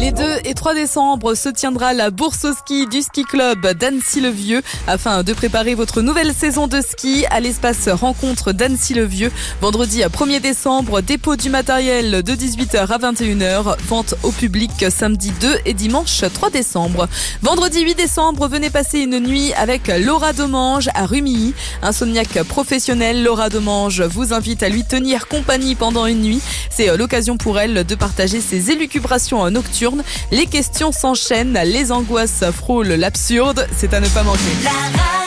Les 2 et 3 décembre se tiendra la bourse au ski du ski club d'Annecy-le-Vieux. Afin de préparer votre nouvelle saison de ski à l'espace rencontre d'Annecy-le-Vieux. Vendredi 1er décembre, dépôt du matériel de 18h à 21h. Vente au public samedi 2 et dimanche 3 décembre. Vendredi 8 décembre, venez passer une nuit avec Laura Domange à Rumilly. Insomniaque professionnelle, Laura Domange vous invite à lui tenir compagnie pendant une nuit. C'est l'occasion pour elle de partager ses élucubrations nocturnes. Les questions s'enchaînent, les angoisses frôlent l'absurde. C'est à ne pas manquer.